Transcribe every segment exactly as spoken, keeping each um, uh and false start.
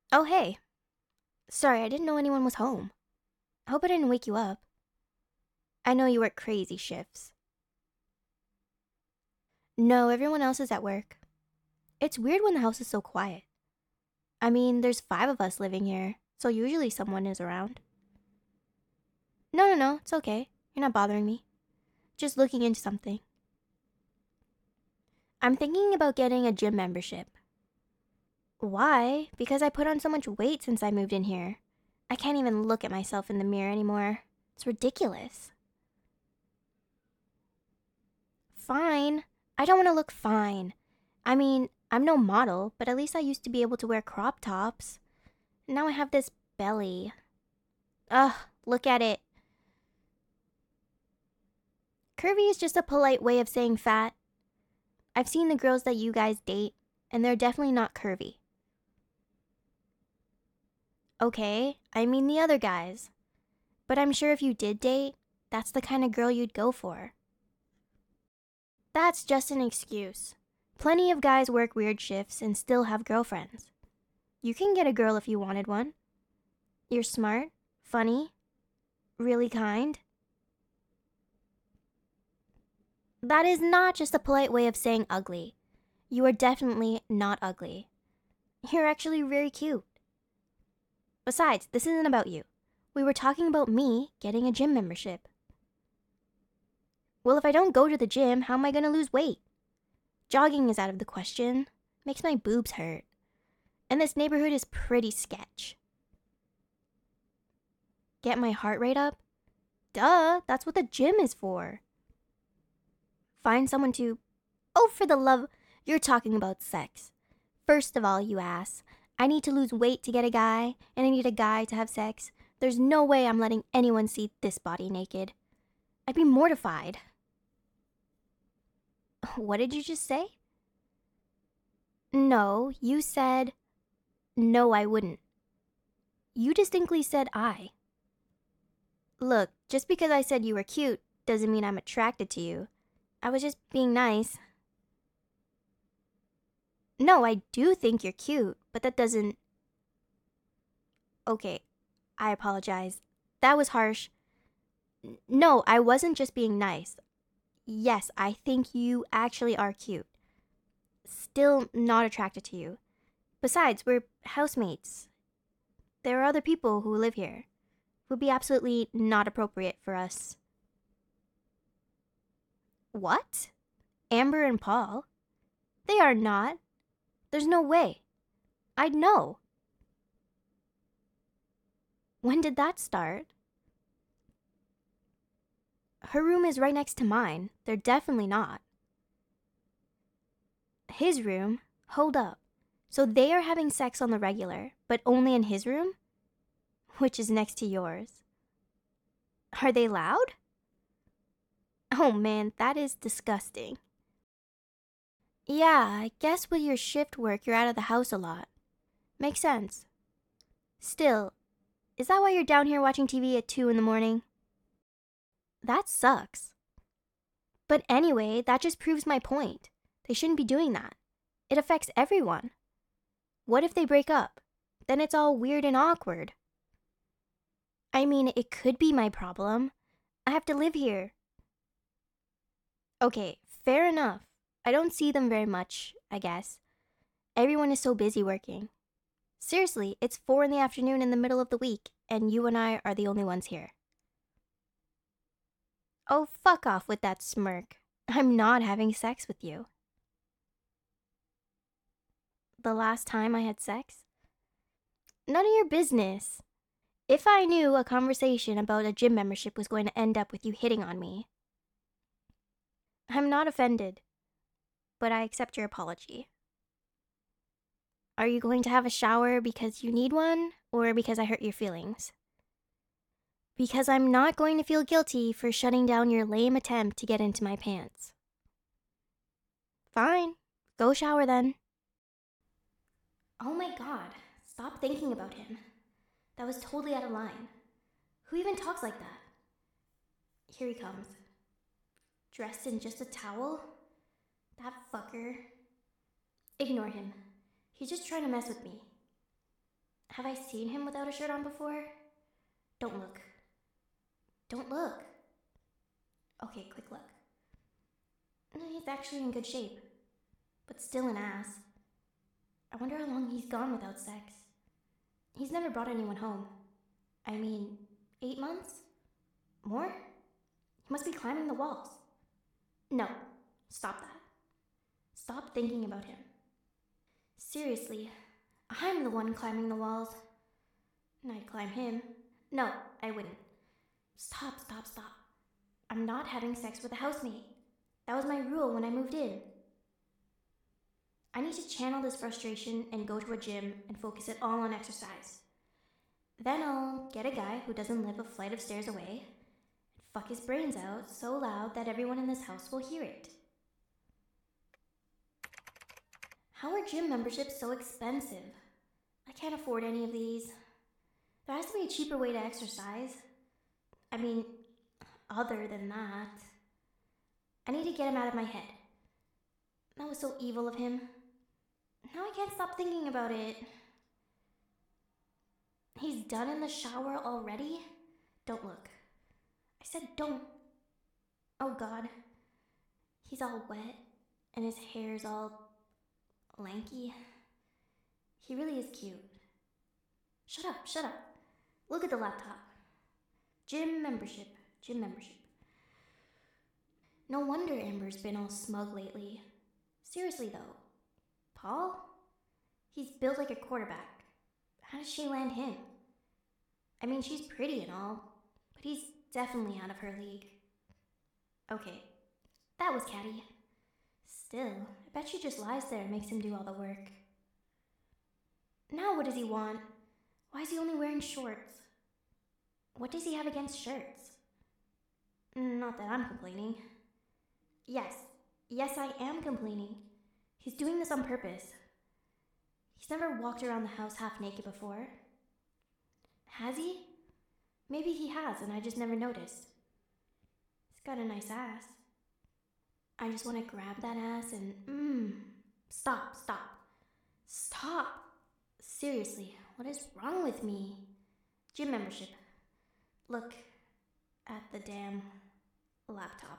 Oh, hey. Sorry, I didn't know anyone was home. I hope I didn't wake you up. I know you work crazy shifts. No, everyone else is at work. It's weird when the house is so quiet. I mean, there's five of us living here, so usually someone is around. No, no, no, it's okay. You're not bothering me. Just looking into something. I'm thinking about getting a gym membership. Why? Because I put on so much weight since I moved in here. I can't even look at myself in the mirror anymore. It's ridiculous. Fine. I don't want to look fine. I mean, I'm no model, but at least I used to be able to wear crop tops. Now I have this belly. Ugh, look at it. Curvy is just a polite way of saying fat. I've seen the girls that you guys date, and they're definitely not curvy. Okay, I mean the other guys. But I'm sure if you did date, that's the kind of girl you'd go for. That's just an excuse. Plenty of guys work weird shifts and still have girlfriends. You can get a girl if you wanted one. You're smart, funny, really kind. That is not just a polite way of saying ugly. You are definitely not ugly. You're actually very cute. Besides, this isn't about you. We were talking about me getting a gym membership. Well, if I don't go to the gym, how am I gonna lose weight? Jogging is out of the question. Makes my boobs hurt. And this neighborhood is pretty sketch. Get my heart rate up? Duh, that's what the gym is for. Find someone to... Oh, for the love... You're talking about sex. First of all, you ass, I need to lose weight to get a guy, and I need a guy to have sex. There's no way I'm letting anyone see this body naked. I'd be mortified. What did you just say? No, you said... No, I wouldn't. You distinctly said I. Look, just because I said you were cute doesn't mean I'm attracted to you. I was just being nice. No, I do think you're cute, but that doesn't... Okay, I apologize. That was harsh. N- No, I wasn't just being nice. Yes, I think you actually are cute. Still not attracted to you. Besides, we're housemates. There are other people who live here. It would be absolutely not appropriate for us. What? Amber and Paul? They are not. There's no way. I'd know. When did that start? Her room is right next to mine. They're definitely not. His room? Hold up. So they are having sex on the regular, but only in his room? Which is next to yours. Are they loud? Oh man, that is disgusting. Yeah, I guess with your shift work, you're out of the house a lot. Makes sense. Still, is that why you're down here watching T V at two in the morning? That sucks. But anyway, that just proves my point. They shouldn't be doing that. It affects everyone. What if they break up? Then it's all weird and awkward. I mean, it could be my problem. I have to live here. Okay, fair enough. I don't see them very much, I guess. Everyone is so busy working. Seriously, it's four in the afternoon in the middle of the week, and you and I are the only ones here. Oh, fuck off with that smirk. I'm not having sex with you. The last time I had sex? None of your business. If I knew a conversation about a gym membership was going to end up with you hitting on me, I'm not offended, but I accept your apology. Are you going to have a shower because you need one, or because I hurt your feelings? Because I'm not going to feel guilty for shutting down your lame attempt to get into my pants. Fine, go shower then. Oh my god, stop thinking about him. That was totally out of line. Who even talks like that? Here he comes. Dressed in just a towel? That fucker. Ignore him. He's just trying to mess with me. Have I seen him without a shirt on before? Don't look. Don't look. Okay, quick look. He's actually in good shape, but still an ass. I wonder how long he's gone without sex. He's never brought anyone home. I mean, eight months? More? He must be climbing the walls. No, stop that. Stop thinking about him. Seriously, I'm the one climbing the walls. I'd climb him. No, I wouldn't. Stop, stop, stop. I'm not having sex with a housemate. That was my rule when I moved in. I need to channel this frustration and go to a gym and focus it all on exercise. Then I'll get a guy who doesn't live a flight of stairs away and fuck his brains out so loud that everyone in this house will hear it. How are gym memberships so expensive? I can't afford any of these. There has to be a cheaper way to exercise. I mean, other than that. I need to get him out of my head. That was so evil of him. Now I can't stop thinking about it. He's done in the shower already? Don't look. I said don't. Oh God. He's all wet and his hair's all lanky. He really is cute. Shut up, shut up. Look at the laptop. Gym membership, gym membership. No wonder Amber's been all smug lately. Seriously though, Paul? He's built like a quarterback. How does she land him? I mean, she's pretty and all, but he's definitely out of her league. Okay, that was catty. Still, I bet she just lies there and makes him do all the work. Now what does he want? Why is he only wearing shorts? What does he have against shirts? Not that I'm complaining. Yes, yes I am complaining. He's doing this on purpose. He's never walked around the house half naked before. Has he? Maybe he has and I just never noticed. He's got a nice ass. I just want to grab that ass and mmm. Stop, stop. Stop. Seriously, what is wrong with me? Gym membership. Look at the damn laptop.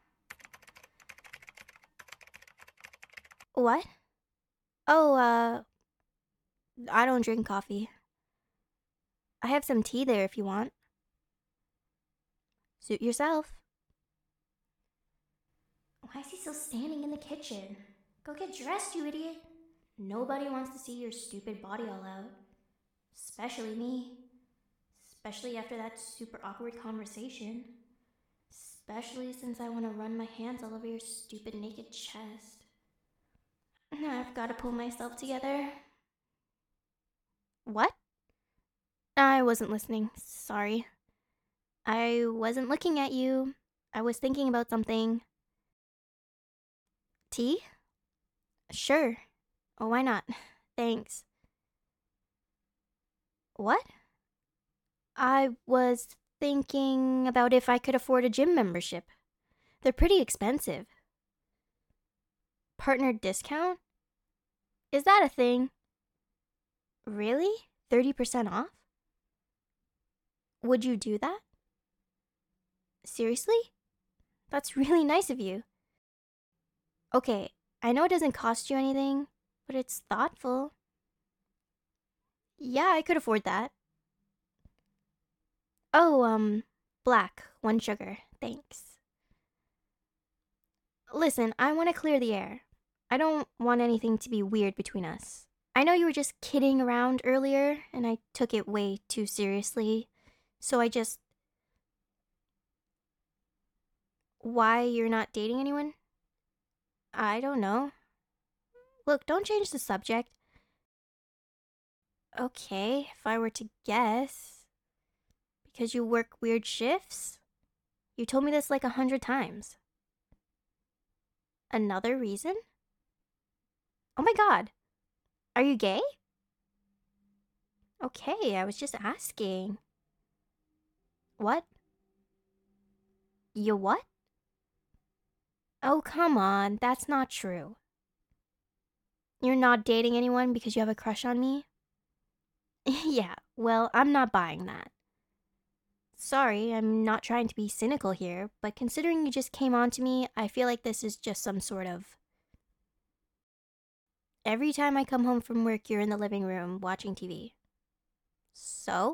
What? Oh, uh, I don't drink coffee. I have some tea there if you want. Suit yourself. Why is he still standing in the kitchen? Go get dressed, you idiot. Nobody wants to see your stupid body all out. Especially me. Especially after that super awkward conversation. Especially since I want to run my hands all over your stupid naked chest. I've got to pull myself together. What? I wasn't listening. Sorry. I wasn't looking at you. I was thinking about something. Tea? Sure. Oh, why not? Thanks. What? I was thinking about if I could afford a gym membership. They're pretty expensive. Partner discount? Is that a thing? Really? thirty percent off? Would you do that? Seriously? That's really nice of you. Okay, I know it doesn't cost you anything, but it's thoughtful. Yeah, I could afford that. Oh, um, black, one sugar, thanks. Listen, I want to clear the air. I don't want anything to be weird between us. I know you were just kidding around earlier, and I took it way too seriously, so I just... Why you're not dating anyone? I don't know. Look, don't change the subject. Okay, if I were to guess. Because you work weird shifts? You told me this like a hundred times. Another reason? Oh my god. Are you gay? Okay, I was just asking. What? You what? Oh, come on, that's not true. You're not dating anyone because you have a crush on me? Yeah, well, I'm not buying that. Sorry, I'm not trying to be cynical here, but considering you just came on to me, I feel like this is just some sort of. Every time I come home from work, you're in the living room watching T V. So?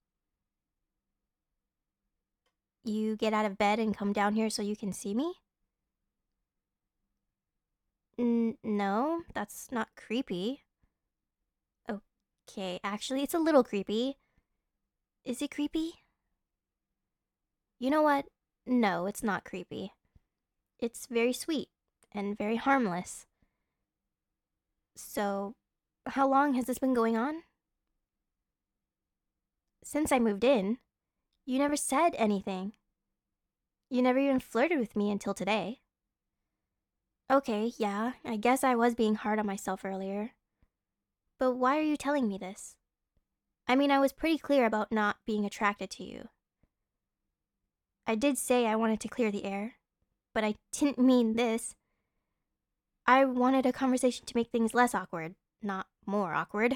You get out of bed and come down here so you can see me? N- no, that's not creepy. Okay, actually, it's a little creepy. Is it creepy? You know what? No, it's not creepy. It's very sweet and very harmless. So, how long has this been going on? Since I moved in. You never said anything. You never even flirted with me until today. Okay, yeah, I guess I was being hard on myself earlier. But why are you telling me this? I mean, I was pretty clear about not being attracted to you. I did say I wanted to clear the air, but I didn't mean this. I wanted a conversation to make things less awkward, not more awkward.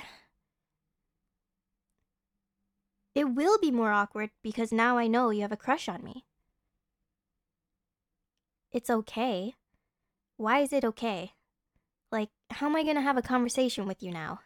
It will be more awkward because now I know you have a crush on me. It's okay. Why is it okay? Like, how am I gonna have a conversation with you now?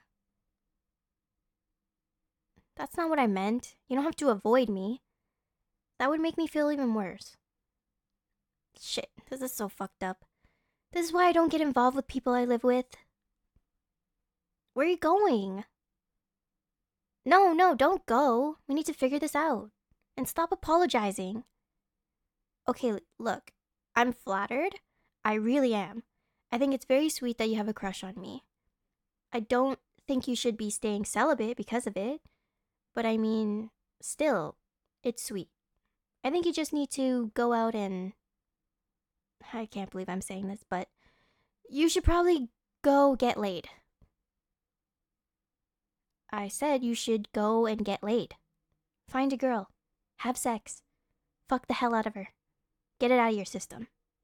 That's not what I meant. You don't have to avoid me. That would make me feel even worse. Shit, this is so fucked up. This is why I don't get involved with people I live with. Where are you going? No, no, don't go. We need to figure this out. And stop apologizing. Okay, look, I'm flattered. I really am. I think it's very sweet that you have a crush on me. I don't think you should be staying celibate because of it. But I mean, still, it's sweet. I think you just need to go out and. I can't believe I'm saying this, but you should probably go get laid. I said you should go and get laid. Find a girl. Have sex. Fuck the hell out of her. Get it out of your system.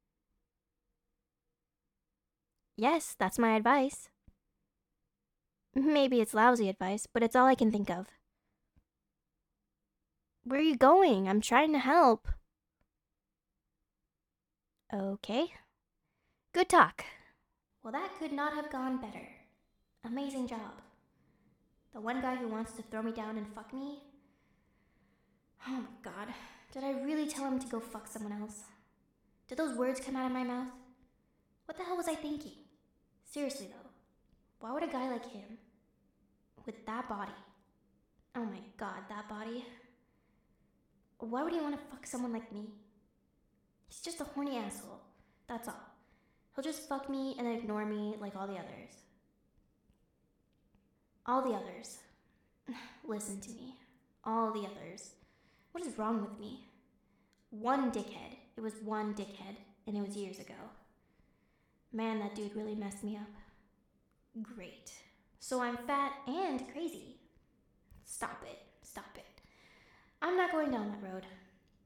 Yes, that's my advice. Maybe it's lousy advice, but it's all I can think of. Where are you going? I'm trying to help. Okay. Good talk. Well, that could not have gone better. Amazing job. The one guy who wants to throw me down and fuck me? Oh my god. Did I really tell him to go fuck someone else? Did those words come out of my mouth? What the hell was I thinking? Seriously though, why would a guy like him, with that body, oh my god, that body, why would he want to fuck someone like me? He's just a horny asshole. That's all. He'll just fuck me and then ignore me like all the others. All the others. Listen to me. All the others. What is wrong with me? One dickhead. It was one dickhead, and it was years ago. Man, that dude really messed me up. Great. So I'm fat and crazy. Stop it. Stop it. I'm not going down that road.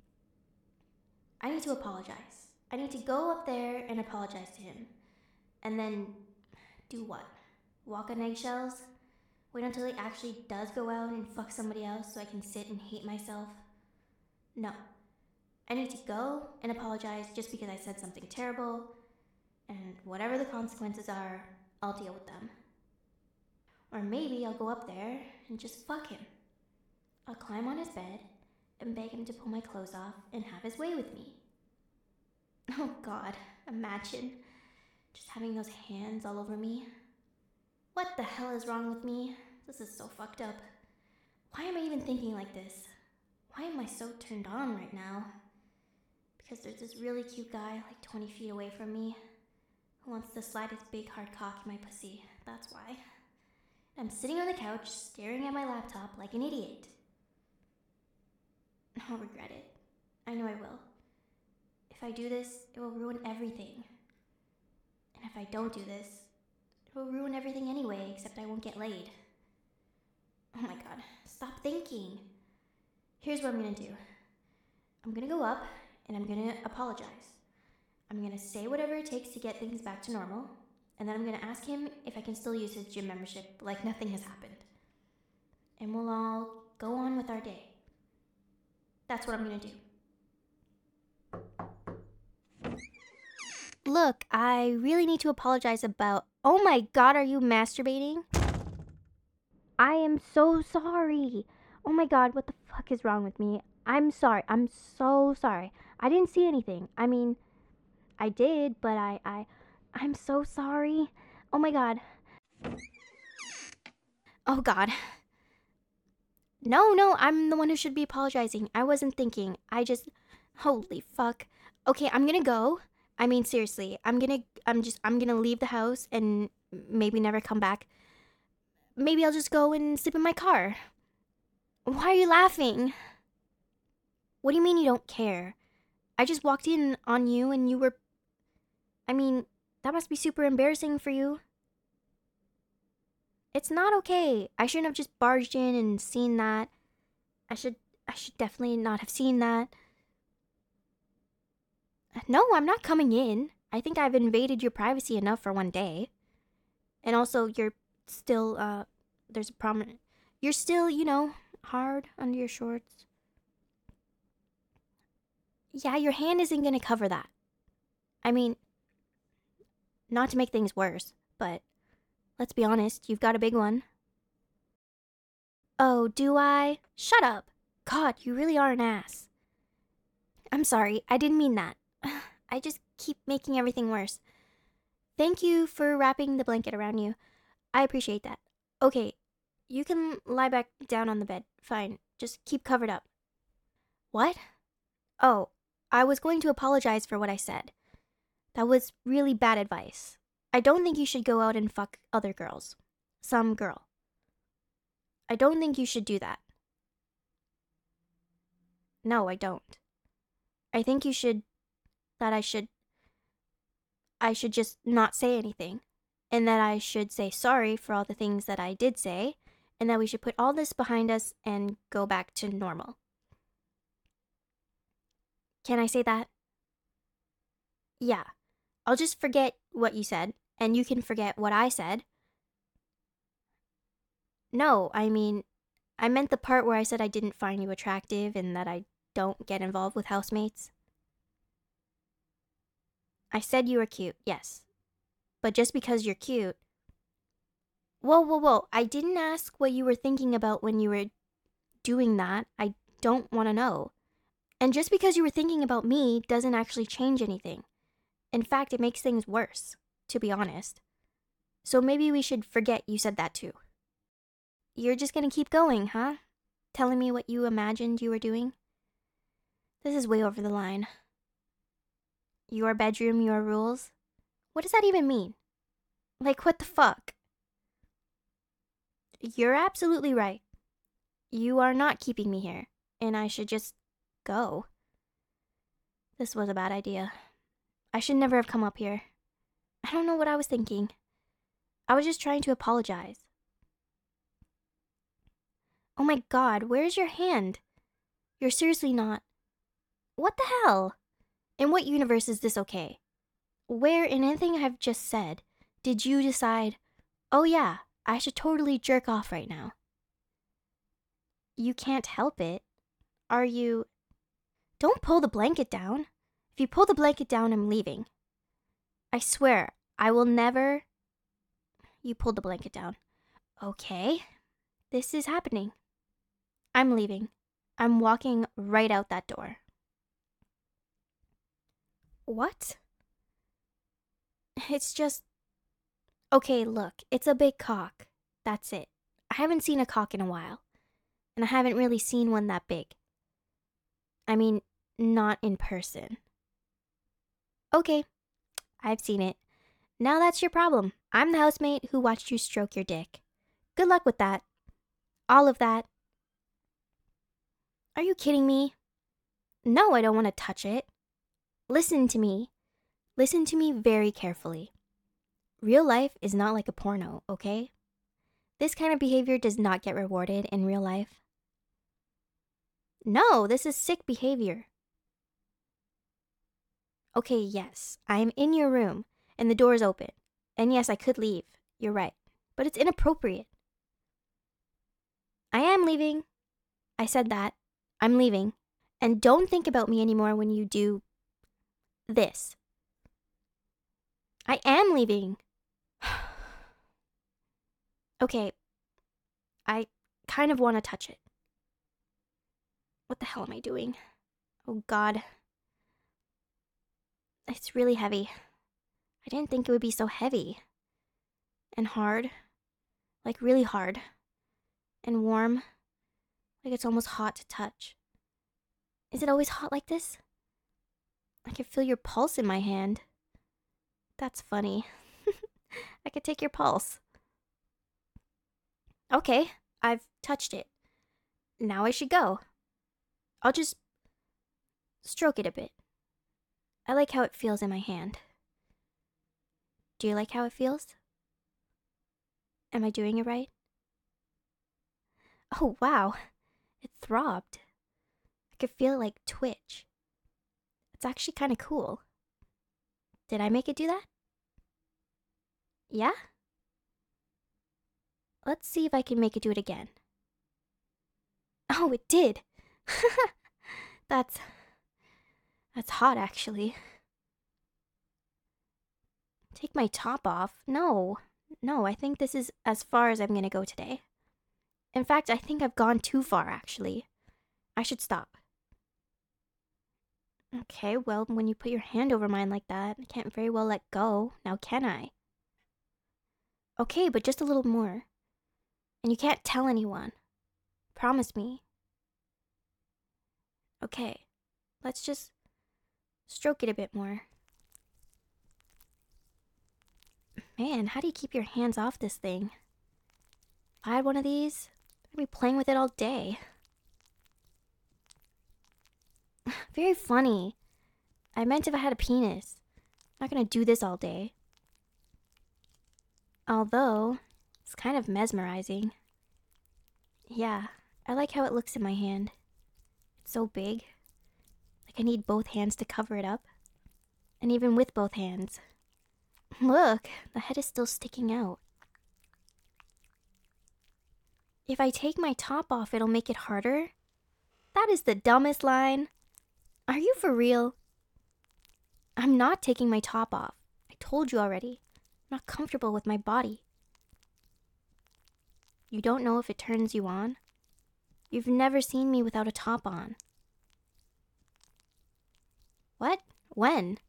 I need to apologize. I need to go up there and apologize to him. And then do what? Walk on eggshells? Wait until he actually does go out and fuck somebody else so I can sit and hate myself? No. I need to go and apologize just because I said something terrible, and whatever the consequences are, I'll deal with them. Or maybe I'll go up there and just fuck him. I'll climb on his bed and beg him to pull my clothes off and have his way with me. Oh god, imagine just having those hands all over me. What the hell is wrong with me? This is so fucked up. Why am I even thinking like this? Why am I so turned on right now? Because there's this really cute guy like twenty feet away from me who wants to slide his big hard cock in my pussy. That's why. I'm sitting on the couch staring at my laptop like an idiot. I'll regret it. I know I will. If I do this, it will ruin everything. And if I don't do this, it will ruin everything anyway, except I won't get laid. Oh my god, stop thinking. Here's what I'm gonna do. I'm gonna go up and I'm gonna apologize. I'm gonna say whatever it takes to get things back to normal, and then I'm gonna ask him if I can still use his gym membership like nothing has happened. and we'll all go on with our day. That's what I'm gonna do. Look, I really need to apologize about... Oh my god, are you masturbating? I am so sorry. Oh my god, what the fuck is wrong with me? I'm sorry. I'm so sorry. I didn't see anything. I mean, I did, but I... I I'm so sorry. Oh my god. Oh god. No, no, I'm the one who should be apologizing. I wasn't thinking. I just... Holy fuck. Okay, I'm gonna go. I mean, seriously, I'm gonna... I'm just... I'm gonna leave the house and maybe never come back. Maybe I'll just go and sleep in my car. Why are you laughing? What do you mean you don't care? I just walked in on you and you were... I mean, that must be super embarrassing for you. It's not okay. I shouldn't have just barged in and seen that. I should... I should definitely not have seen that. No, I'm not coming in. I think I've invaded your privacy enough for one day. And also, you're still, uh, there's a prominent... You're still, you know, hard under your shorts. Yeah, your hand isn't gonna cover that. I mean, not to make things worse, but let's be honest, you've got a big one. Oh, do I? Shut up. God, you really are an ass. I'm sorry, I didn't mean that. I just keep making everything worse. Thank you for wrapping the blanket around you. I appreciate that. Okay, you can lie back down on the bed. Fine, just keep covered up. What? Oh, I was going to apologize for what I said. That was really bad advice. I don't think you should go out and fuck other girls. Some girl. I don't think you should do that. No, I don't. I think you should... That I should... I should just not say anything. And that I should say sorry for all the things that I did say. And that we should put all this behind us and go back to normal. Can I say that? Yeah. I'll just forget what you said, and you can forget what I said. No, I mean, I meant the part where I said I didn't find you attractive and that I don't get involved with housemates. I said you were cute, yes. But just because you're cute... Whoa, whoa, whoa, I didn't ask what you were thinking about when you were doing that. I don't want to know. And just because you were thinking about me doesn't actually change anything. In fact, it makes things worse, to be honest. So maybe we should forget you said that too. You're just gonna keep going, huh? Telling me what you imagined you were doing? This is way over the line. Your bedroom, your rules? What does that even mean? Like, what the fuck? You're absolutely right. You are not keeping me here, and I should just go. This was a bad idea. I should never have come up here. I don't know what I was thinking. I was just trying to apologize. Oh my god, where's your hand? You're seriously not... What the hell? In what universe is this okay? Where in anything I've just said did you decide, oh yeah, I should totally jerk off right now? You can't help it. Are you... Don't pull the blanket down. If you pull the blanket down, I'm leaving. I swear, I will never... You pulled the blanket down. Okay, this is happening. I'm leaving. I'm walking right out that door. What? It's just... Okay, look, it's a big cock. That's it. I haven't seen a cock in a while. And I haven't really seen one that big. I mean, not in person. Okay, I've seen it. Now that's your problem. I'm the housemate who watched you stroke your dick. Good luck with that. All of that. Are you kidding me? No, I don't want to touch it. Listen to me. Listen to me very carefully. Real life is not like a porno, okay? This kind of behavior does not get rewarded in real life. No, this is sick behavior. Okay, yes, I am in your room, and the door is open. And yes, I could leave. You're right. But it's inappropriate. I am leaving. I said that. I'm leaving. And don't think about me anymore when you do this. I am leaving. Okay. I kind of want to touch it. What the hell am I doing? Oh God. It's really heavy. I didn't think it would be so heavy. And hard. Like really hard. And warm. Like it's almost hot to touch. Is it always hot like this? I can feel your pulse in my hand. That's funny. I could take your pulse. Okay, I've touched it. Now I should go. I'll just stroke it a bit. I like how it feels in my hand. Do you like how it feels? Am I doing it right? Oh, wow. It throbbed. I could feel it like twitch. It's actually kind of cool. Did I make it do that? Yeah? Let's see if I can make it do it again. Oh, it did. That's... That's hot, actually. Take my top off? No. No, I think this is as far as I'm gonna go today. In fact, I think I've gone too far, actually. I should stop. Okay, well, when you put your hand over mine like that, I can't very well let go. Now can I? Okay, but just a little more. And you can't tell anyone. Promise me. Okay, let's just stroke it a bit more. Man, how do you keep your hands off this thing? If I had one of these, I'd be playing with it all day. Very funny. I meant if I had a penis. I'm not gonna do this all day. Although, it's kind of mesmerizing. Yeah, I like how it looks in my hand. It's so big. Like I need both hands to cover it up. And even with both hands. Look, the head is still sticking out. If I take my top off, it'll make it harder? That is the dumbest line. Are you for real? I'm not taking my top off. I told you already. I'm not comfortable with my body. You don't know if it turns you on? You've never seen me without a top on. What? When?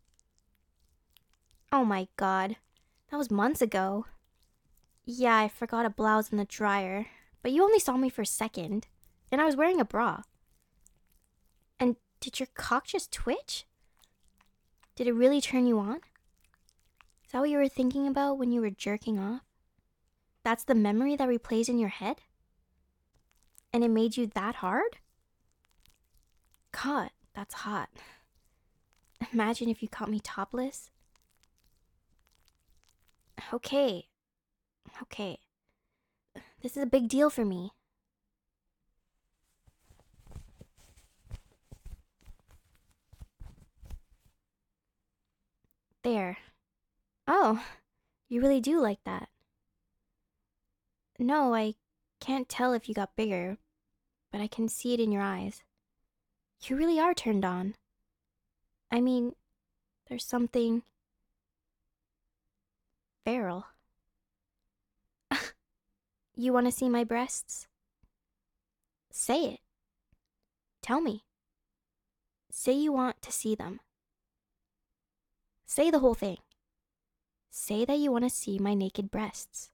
Oh my God. That was months ago. Yeah, I forgot a blouse in the dryer. But you only saw me for a second. And I was wearing a bra. And did your cock just twitch? Did it really turn you on? Is that what you were thinking about when you were jerking off? That's the memory that replays in your head? And it made you that hard? God, that's hot. Imagine if you caught me topless. Okay. Okay. This is a big deal for me. There. Oh, you really do like that. No, I can't tell if you got bigger, but I can see it in your eyes. You really are turned on. I mean, there's something... feral. You want to see my breasts? Say it. Tell me. Say you want to see them. Say the whole thing. Say that you want to see my naked breasts.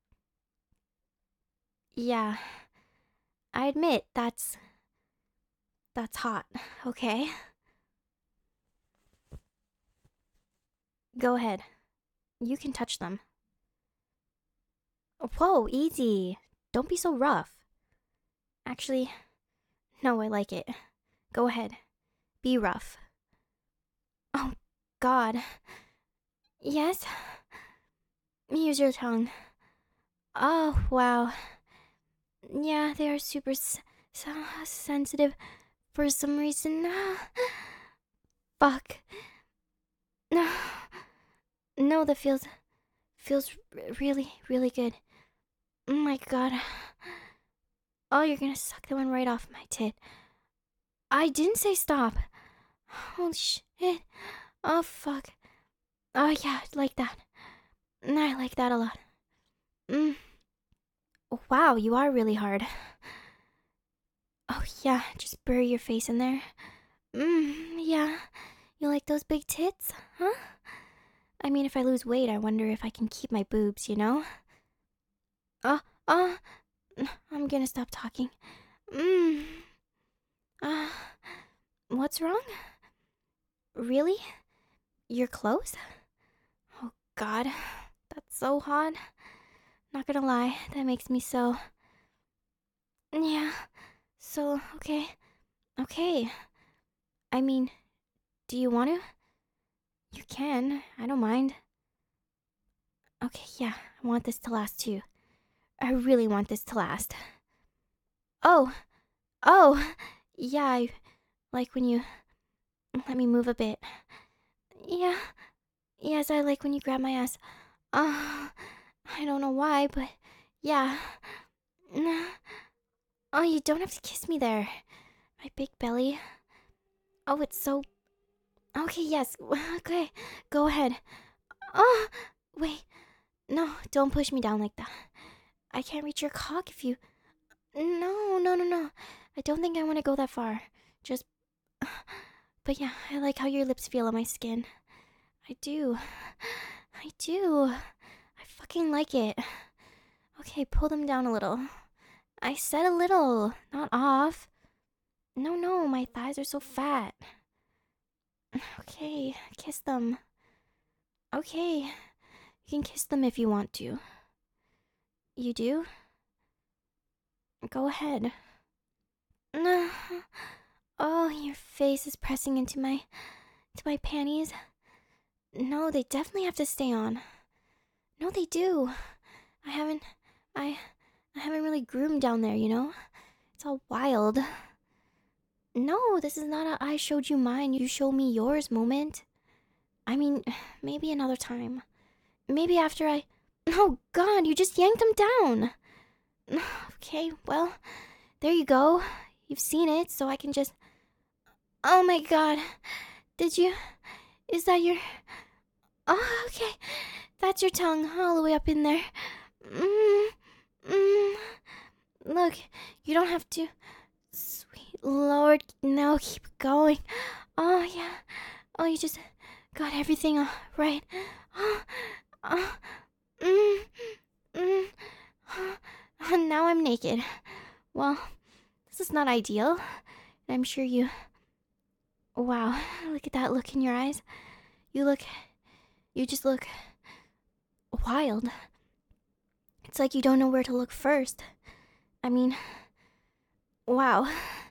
Yeah, I admit that's... that's hot, okay? Go ahead. You can touch them. Whoa, easy. Don't be so rough. Actually, no, I like it. Go ahead. Be rough. Oh, God. Yes? Use your tongue. Oh, wow. Yeah, they are super s s sensitive for some reason. Fuck. No, no, that feels feels really, really good. Oh my God. Oh, you're gonna suck the one right off my tit. I didn't say stop. Holy shit. Oh, fuck. Oh, yeah, like that. I like that a lot. Mm. Wow, you are really hard. Oh, yeah, just bury your face in there. Mmm, yeah. You like those big tits, huh? I mean, if I lose weight, I wonder if I can keep my boobs, you know? Uh, uh, I'm gonna stop talking. Mmm. Uh, what's wrong? Really? Your clothes? Oh, God. That's so hot. Not gonna lie, that makes me so... Yeah. So, okay. Okay. I mean, do you want to? You can. I don't mind. Okay, yeah. I want this to last too. I really want this to last. Oh. Oh. Yeah, I like when you let me move a bit. Yeah. Yes, I like when you grab my ass. Uh, I don't know why, but yeah. Oh, you don't have to kiss me there. My big belly. Oh, it's so... Okay, yes. Okay, go ahead. Oh, wait. No, don't push me down like that. I can't reach your cock if you... No, no, no, no. I don't think I want to go that far. Just... But yeah, I like how your lips feel on my skin. I do. I do. I fucking like it. Okay, pull them down a little. I said a little, not off. No, no, my thighs are so fat. Okay, kiss them. Okay, you can kiss them if you want to. You do? Go ahead. No. Oh, your face is pressing into my... to my panties. No, they definitely have to stay on. No, they do. I haven't... I... I haven't really groomed down there, you know? It's all wild. No, this is not a I showed you mine, you show me yours moment. I mean, maybe another time. Maybe after I... Oh, God, you just yanked them down. Okay, well, there you go. You've seen it, so I can just... Oh, my God. Did you... Is that your... Oh, okay. That's your tongue all the way up in there. Mm, mm. Look, you don't have to... Sweet Lord, no, keep going. Oh, yeah. Oh, you just got everything all right. Oh, oh, mm, mm. Oh, now I'm naked. Well, this is not ideal. I'm sure you... Wow, look at that look in your eyes. You look... You just look... wild. It's like you don't know where to look first. I mean... Wow.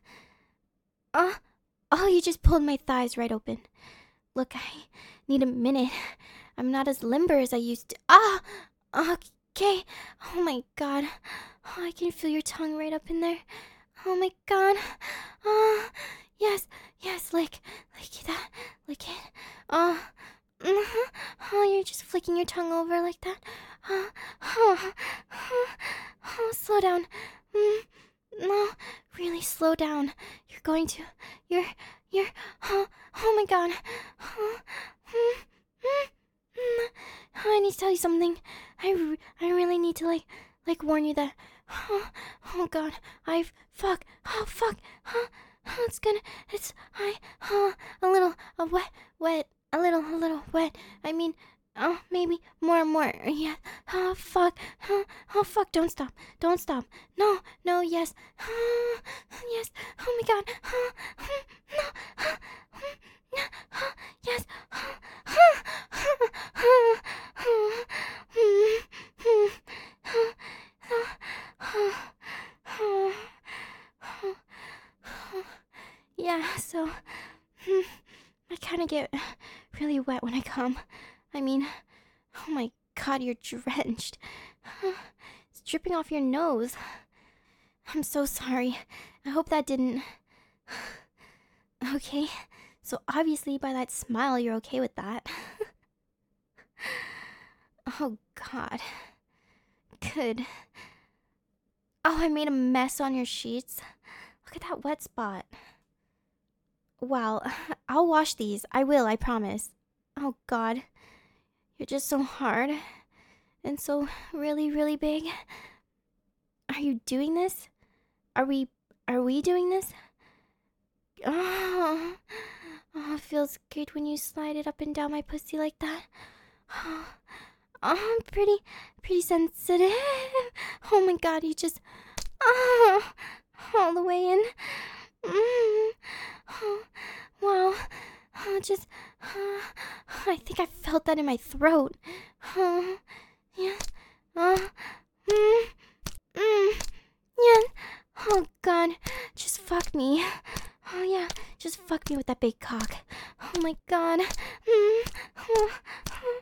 Oh, oh, you just pulled my thighs right open. Look, I need a minute. I'm not as limber as I used to. Ah! Okay. Oh my God. Oh, I can feel your tongue right up in there. Oh my God. Oh, yes, yes, lick, lick that, lick it. Oh, mm-hmm. Oh, you're just flicking your tongue over like that. Oh, oh, oh, oh slow down. Mm, no, really slow down. You're going to, you're, you're, oh, oh my God. Oh, mm, mm, mm. Oh, I need to tell you something. I, re- I really need to like, like warn you that, oh, oh God, I've, fuck, oh fuck, oh, oh it's gonna, it's, I, oh, a little, a wet, wet, a little, a little wet, I mean, oh, maybe more and more, yeah, oh fuck, oh, oh fuck, don't stop, don't stop, no, no, yes, oh, yes, oh my God, oh, no, oh, oh, yes, oh, oh, oh, oh, yeah, so I kind of get really wet when I come. I mean, oh my God, you're drenched. It's dripping off your nose. I'm so sorry. I hope that didn't... Okay, so obviously by that smile, you're okay with that. Oh God. Good. Oh, I made a mess on your sheets. Look at that wet spot. Wow, I'll wash these. I will, I promise. Oh God, you're just so hard and so really, really big. Are you doing this? Are we, are we doing this? Oh, oh, it feels good when you slide it up and down my pussy like that. Oh, I'm pretty, pretty sensitive. Oh my God, you just, oh, all the way in. Mm. Oh, wow. Oh, just, uh, I think I felt that in my throat. Oh, yeah. Uh, mm, mm, yeah. Oh God, just fuck me. Oh yeah, just fuck me with that big cock. Oh my God. Mm. Oh, oh,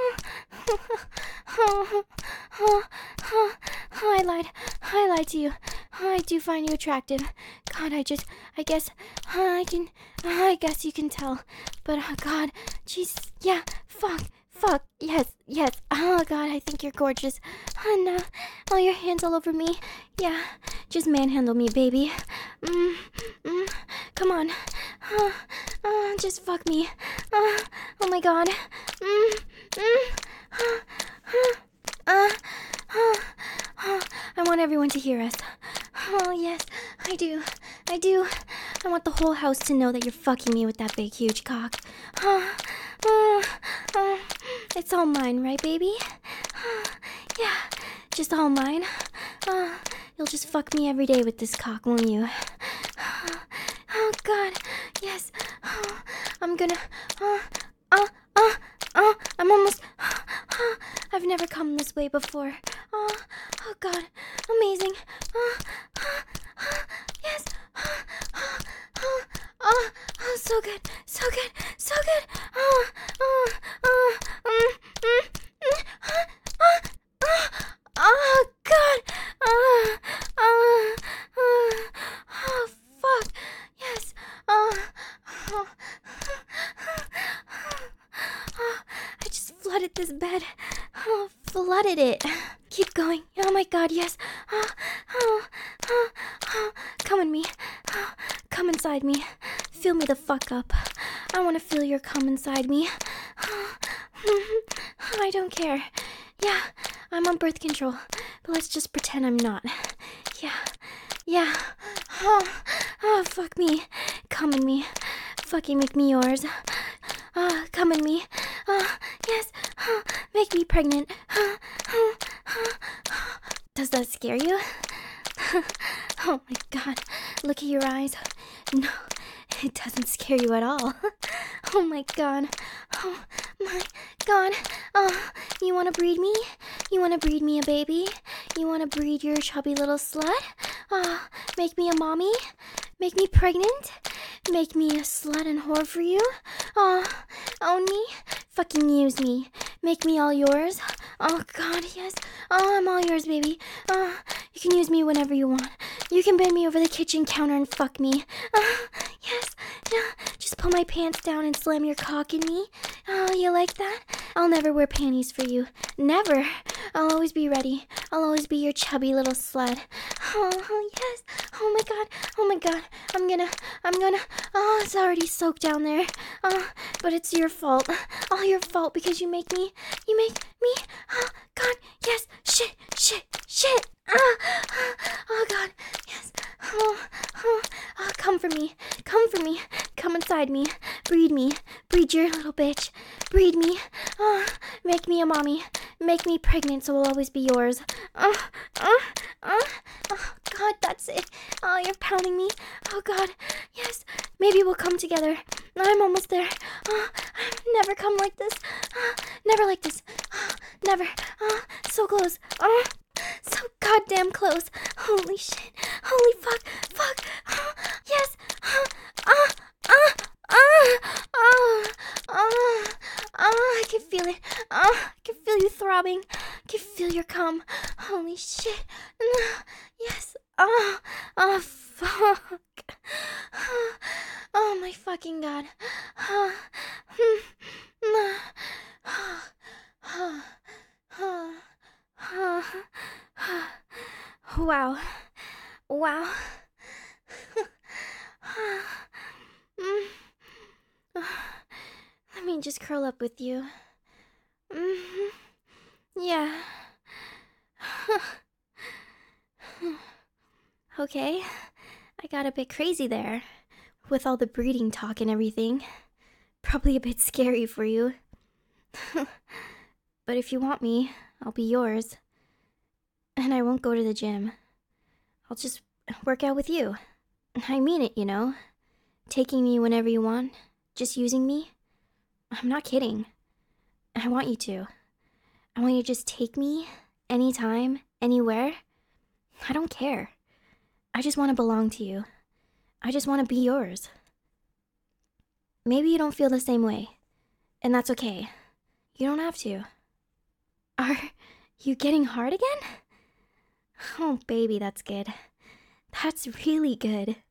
oh, oh, oh, oh, I lied. I lied to you. Oh, I do find you attractive. God, I just, I guess, uh, I can, uh, I guess you can tell. But, oh God, jeez, yeah, fuck, fuck, yes, yes. Oh God, I think you're gorgeous. Oh no, oh, your hands all over me. Yeah, just manhandle me, baby. Mm, mm, come on. Uh, uh, just fuck me. Uh, oh my God. Mm, mm, uh, uh, uh, uh, uh, I want everyone to hear us. Oh, yes, I do. I do. I want the whole house to know that you're fucking me with that big, huge cock. Uh, uh, uh, it's all mine, right, baby? Uh, yeah, just all mine. Uh, you'll just fuck me every day with this cock, won't you? Uh, oh, God. Yes. Uh, I'm gonna... Uh, uh, uh, uh, I'm almost... Uh, I've never come this way before. Oh, oh God, amazing. Oh, oh, oh, yes. Oh, oh, oh, oh, oh, so good, so good, so good. Oh, oh, oh, mm, mm, mm, oh, oh, oh, oh, God. Oh, oh, oh, oh, fuck. Yes. Oh, oh, oh, I just flooded this bed. Oh, flooded it. Keep going. Oh my God, yes. Oh, oh, oh, oh. Come in me. Oh, come inside me. Fill me the fuck up. I want to feel your cum inside me. Oh, I don't care. Yeah, I'm on birth control, but let's just pretend I'm not. Yeah, yeah. Oh, oh, fuck me. Come in me. Fucking make me yours. Ah, uh, come in me. Ah, uh, yes. Uh, make me pregnant. Uh, uh, uh, uh. Does that scare you? Oh my God. Look at your eyes. No, it doesn't scare you at all. Oh my God. Oh my God. Oh, you want to breed me? You want to breed me a baby? You want to breed your chubby little slut? Oh, make me a mommy? Make me pregnant? Make me a slut and whore for you? Oh, own me? Fucking use me. Make me all yours? Oh, God, yes. Oh, I'm all yours, baby. Oh, you can use me whenever you want. You can bend me over the kitchen counter and fuck me. Oh, yes. No, just pull my pants down and slam your cock in me. Oh, you like that? I'll never wear panties for you. Never. I'll always be ready. I'll always be your chubby little slut. Oh, oh, yes. Oh, my God. Oh, my God. I'm gonna, I'm gonna, oh, it's already soaked down there. Oh, but it's your fault. All your fault because you make me, you make me, oh, God, yes. Shit, shit, shit. Oh, oh, oh God, yes. Oh, oh, oh, come for me. Come for me. Come inside me. Breed me. Breed your little bitch. Breed me. Oh, make me a mommy. Make me pregnant so I'll always be yours. Oh, oh, oh, oh, God, that's it. Oh, you're pounding me. Oh, God, yes. Maybe we'll come together. I'm almost there. Oh, I've never come like this. Oh, never like this. Oh, never. Oh, so close. Oh, so goddamn close. Holy shit. Holy fuck. Fuck. Oh, yes. Oh, oh, oh, oh, oh, oh, oh, I can feel it. Oh, I can feel you throbbing. I can feel your cum. Holy shit. Yes. Oh, oh, fuck. Oh, my fucking God. Oh, oh, oh, oh, oh, Wow. Wow. Mm. Let me just curl up with you. Mhm. Yeah. Okay. I got a bit crazy there. With all the breeding talk and everything. Probably a bit scary for you. But if you want me, I'll be yours. And I won't go to the gym. I'll just work out with you. I mean it, you know. Taking me whenever you want. Just using me. I'm not kidding. I want you to. I want you to just take me anytime, anywhere. I don't care. I just want to belong to you. I just want to be yours. Maybe you don't feel the same way. And that's okay. You don't have to. Are you getting hard again? Oh, baby, that's good. That's really good.